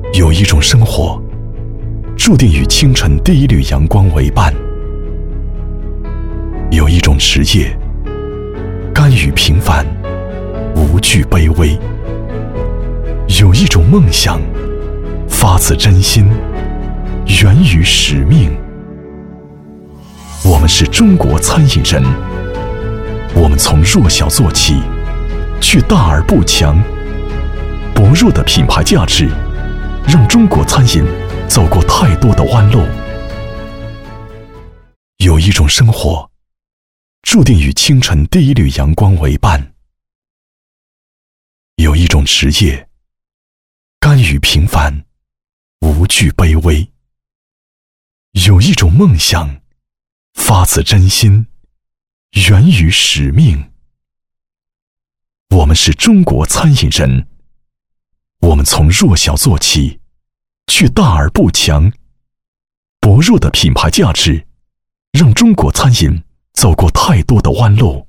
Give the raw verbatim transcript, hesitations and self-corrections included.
有一种生活，注定与清晨第一缕阳光为伴；有一种职业，甘于平凡，无惧卑微；有一种梦想，发自真心，源于使命。我们是中国餐饮人，我们从弱小做起，去大而不强。薄弱的品牌价值，让中国餐饮走过太多的弯路。有一种生活，注定与清晨第一缕阳光为伴；有一种职业，甘于平凡，无惧卑微；有一种梦想，发自真心，源于使命。我们是中国餐饮人，我们从弱小做起，去大而不强。薄弱的品牌价值，让中国餐饮走过太多的弯路。